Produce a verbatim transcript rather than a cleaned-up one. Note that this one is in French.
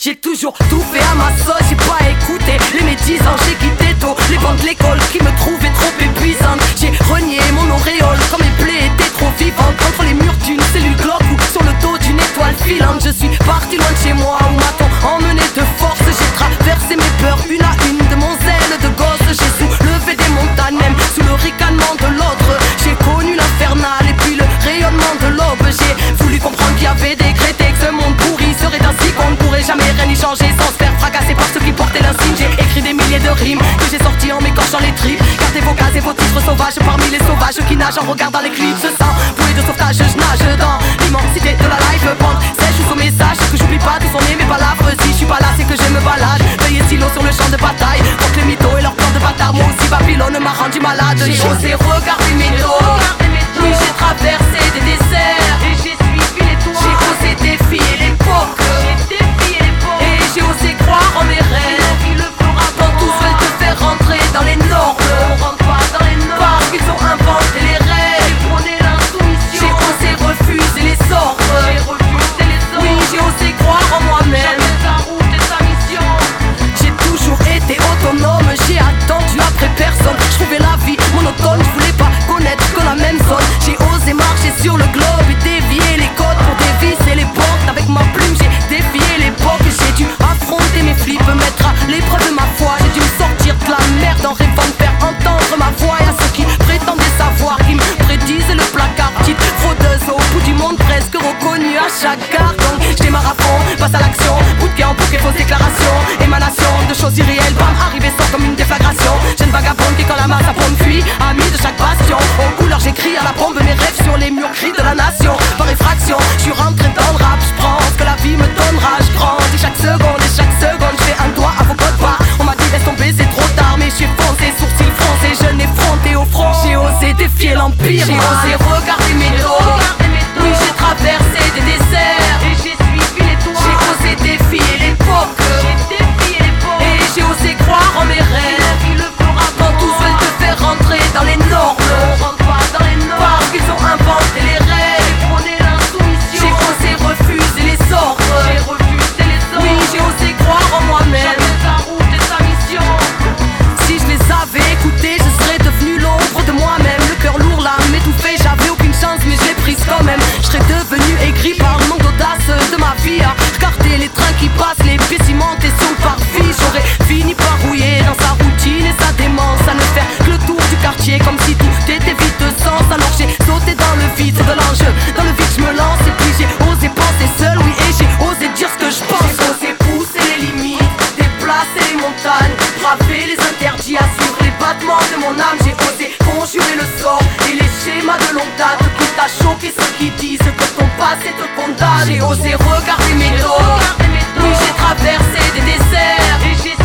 J'ai toujours tout fait à ma sauce, j'ai pas écouté les médisants, j'ai quitté tôt les bancs de l'école qui me trouvaient trop épuisantes. J'ai renié mon auréole quand mes plaies étaient trop vivantes, contre les murs d'une cellule glauque ou sur le dos d'une étoile filante. Je suis parti loin de chez moi où m'a-t-on emmené de force. J'ai traversé mes peurs une à une de mon zèle de gosse. J'ai soulevé des montagnes même sous le ricanement de l'autre. J'ai connu l'infernal et puis le rayonnement de l'aube. J'ai voulu comprendre qu'il y avait décrété que ce monde pourri serait ainsi qu'on ne pourrait jamais rien y changer sans se faire fracasser par ceux qui portaient l'insigne. J'ai écrit des milliers de rimes que j'ai sorties en m'écorchant les tripes. Gardez vos cases et vos titres sauvages parmi les sauvages qui nagent en regardant les clips. Ce sang, bouée de sauvetage, je nage dans l'immensité de la live band. Sèche ou au message que j'oublie pas tout son nez mes palabres. Si je suis pas là c'est que je me balade. Veuillez silo sur le champ de bataille contre les mythos et leurs plans de bâtard. Moi aussi Babylone m'a rendu malade. J'ai osé regarder mes dos. Oui j'ai traversé des déserts et j'ai suivi les toits. J'ai osé défier l'époque. Et j'ai osé croire en mes rêves. Quand tous veulent te faire rentrer dans les normes, on rentre pas dans les normes parce qu'ils ont inventé les règles. J'ai osé refuser les ordres. Oui j'ai osé croire en moi-même. J'ai toujours été autonome, j'ai attendu après personne. Je trouvais la vie monotone, je voulais pas connaître que la même zone. J'ai osé marcher sur le globe et dévier les codes pour dévisser les portes. Avec ma plume j'ai défié l'époque. J'ai dû affronter mes flips, mettre à l'épreuve de ma foi. J'ai dû me sortir de la merde en rêvant de faire entendre ma voix. Et à ceux qui prétendaient savoir, qui me prédisaient le placard. Petite fraudeuse au bout du monde, presque reconnue à chaque gare. Donc je démarre à fond, passe à l'action. Bout de pied en bouquet, fausse déclaration. Émanation de choses irréelles, bam, arrivé sort comme une déflagration. Jeune vagabonde qui quand la masse à fond fuit, ami de chaque bastion. Aux couleurs j'écris à la bombe mes rêves sur les murs gris de la nation. Par effraction, je suis rentré dans le rap. Je prends ce que la vie me donnera. Je grandis chaque seconde et chaque seconde je fais un doigt à vos codes pas. On m'a dit laisse tomber c'est trop tard, mais je suis foncé, sourcils froncés, jeune effronté au front. J'ai osé défier l'empire, j'ai osé regarder mes dos. Oui j'ai traversé des déserts et j'ai suivi les toits. J'ai osé défier l'époque. Et j'ai osé croire en mes rêves. Quand tous veulent te faire rentrer dans les normes, on rentre pas dans les normes parce qu'ils ont inventé les règles. J'ai osé refuser les ordres. Oui j'ai osé croire en moi-même. Si je les avais écoutés, je serais devenu l'ombre de moi-même. Le cœur lourd, l'âme étouffée, j'avais aucune chance mais je l'ai prise quand même. Je serais devenu aigri par le manque d'audace de ma vie. À regarder les trains qui passent, les pieds cimentés sur le parvis. J'aurais fini par rouiller dans sa routine et sa démence. À ne faire que le tour du quartier comme si tout était vide de sens. Alors j'ai sauté dans le vide, c'est de l'enjeu. Dans le vide je me lance et puis j'ai osé penser seul, oui, et j'ai osé dire ce que je pense. J'ai osé pousser les limites, déplacer les montagnes, braver les interdits, assurer les battements de mon âme. J'ai osé conjurer le sort et les schémas de longue date. Quitte à choquer ceux qui disent que ton passé te condamne. J'ai osé regarder mes dos. Oui j'ai traversé des déserts et j'ai